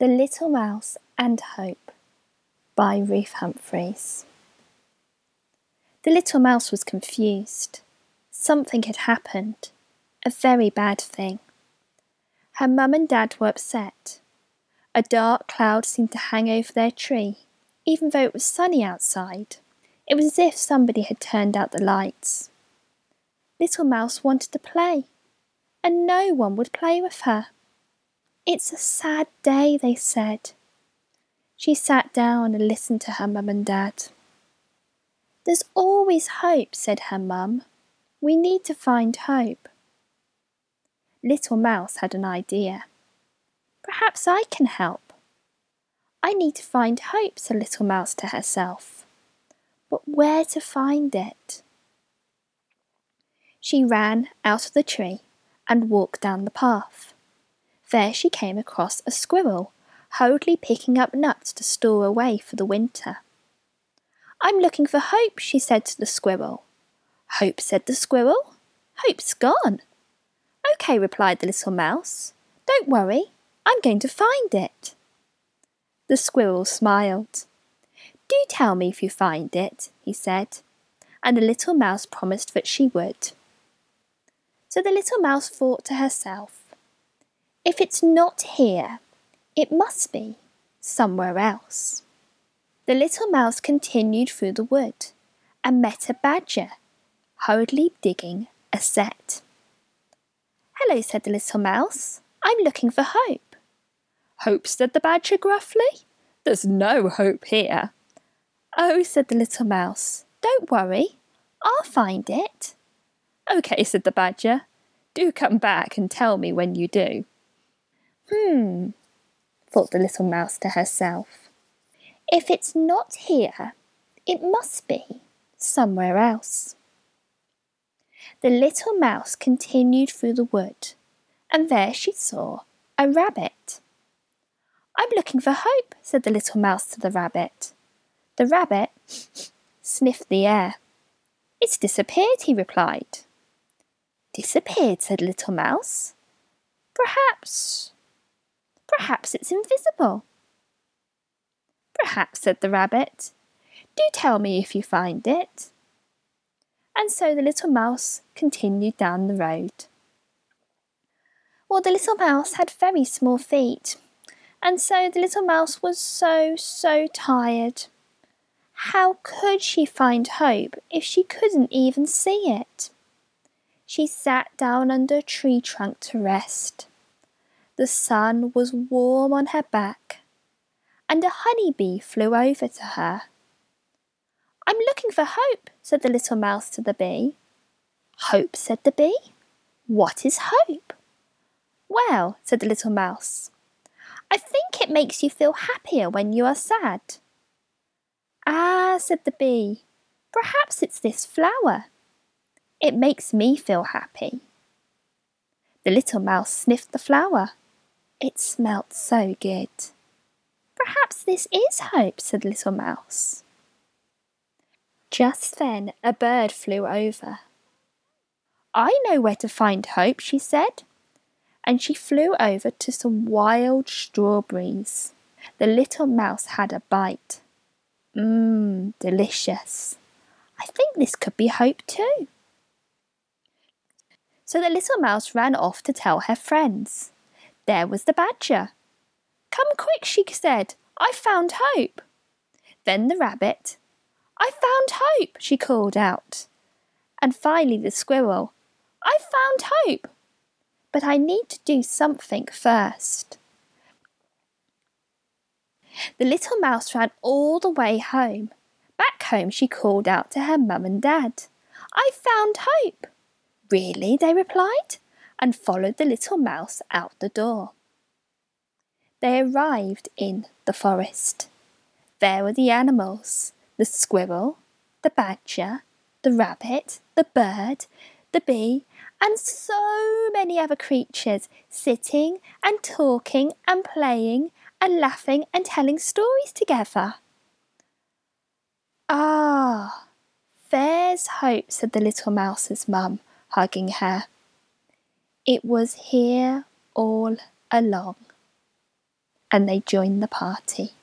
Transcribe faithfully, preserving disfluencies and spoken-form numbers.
The Little Mouse and Hope by Ruth Humphreys. The little mouse was confused. Something had happened, a very bad thing. Her mum and dad were upset. A dark cloud seemed to hang over their tree, even though it was sunny outside. It was as if somebody had turned out the lights. Little Mouse wanted to play, and no one would play with her. "It's a sad day," they said. She sat down and listened to her mum and dad. "There's always hope," said her mum. "We need to find hope." Little Mouse had an idea. "Perhaps I can help." "I need to find hope," said Little Mouse to herself. "But where to find it?" She ran out of the tree and walked down the path. There she came across a squirrel, hurriedly picking up nuts to store away for the winter. "I'm looking for Hope," she said to the squirrel. "Hope," said the squirrel. "Hope's gone." "OK," replied the little mouse. "Don't worry, I'm going to find it." The squirrel smiled. "Do tell me if you find it," he said, and the little mouse promised that she would. So the little mouse thought to herself, "If it's not here, it must be somewhere else." The little mouse continued through the wood and met a badger, hurriedly digging a set. "Hello," said the little mouse. "I'm looking for Hope." "Hope," said the badger gruffly. "There's no hope here." "Oh," said the little mouse. "Don't worry, I'll find it." "OK," said the badger. "Do come back and tell me when you do." Hmm, thought the little mouse to herself. If it's not here, it must be somewhere else. The little mouse continued through the wood, and there she saw a rabbit. "I'm looking for Hope," said the little mouse to the rabbit. The rabbit sniffed the air. "It's disappeared," he replied. "Disappeared," said Little Mouse. Perhaps, perhaps it's invisible." "Perhaps," said the rabbit. "Do tell me if you find it." And so the little mouse continued down the road. Well, the little mouse had very small feet, and so the little mouse was so, so tired. How could she find Hope if she couldn't even see it? She sat down under a tree trunk to rest. The sun was warm on her back, and a honeybee flew over to her. "I'm looking for Hope," said the little mouse to the bee. "Hope," said the bee. "What is hope?" "Well," said the little mouse, "I think it makes you feel happier when you are sad." "Ah," said the bee, "perhaps it's this flower. It makes me feel happy." The little mouse sniffed the flower. It smelt so good. "Perhaps this is Hope," said the little mouse. Just then a bird flew over. "I know where to find Hope," she said, and she flew over to some wild strawberries. The little mouse had a bite. Mmm, delicious. "I think this could be Hope too." So the little mouse ran off to tell her friends. There was the badger. "Come quick," she said. "I found Hope." Then the rabbit. "I found Hope," she called out. And finally the squirrel. "I found Hope. But I need to do something first." The little mouse ran all the way home. Back home she called out to her mum and dad. "I found Hope." "Really?" they replied, and followed the little mouse out the door. They arrived in the forest. There were the animals, the squirrel, the badger, the rabbit, the bird, the bee, and so many other creatures sitting and talking and playing and laughing and telling stories together. "Ah, there's Hope," said the little mouse's mum, hugging her. "It was here all along." and they joined the party.